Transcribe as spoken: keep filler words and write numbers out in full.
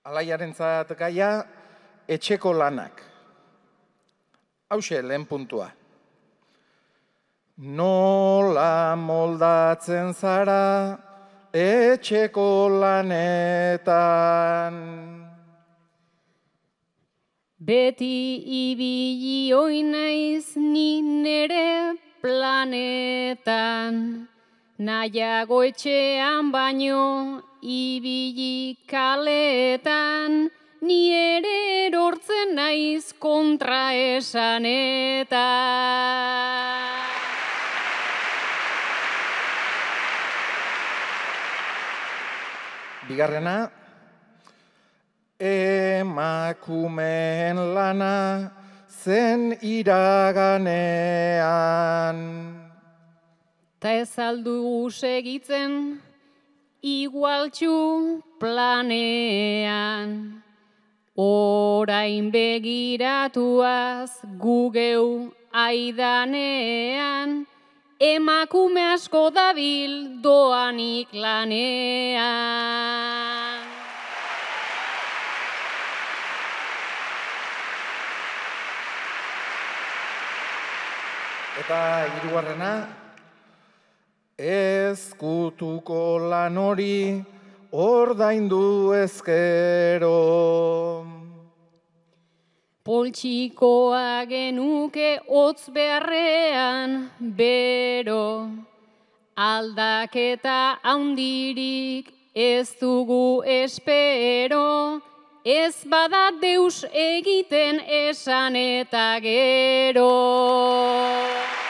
Alaiarentzat gaia, etxeko lanak. Hauxe, lehen puntua. Nola moldatzen zara etxeko lanetan? Beti ibili oin naiz ni nere planetan, nahiago etxean baino ibili kaletan, ni ere erortzen naiz kontra esanetan. Bigarrena, emakumeen lana zen iraganean. Ta ez aldu segitzen igualtxu planean. Orain begiratuaz gugeu aidanean, emakume asko dabil doanik lanean. Eta hirugarrena, ezkutuko lan hori ordaindu ezkero. Poltsikoa genuke hotz beharrean bero, aldaketa handirik ez dugu espero, ez bada deus egiten esan eta gero.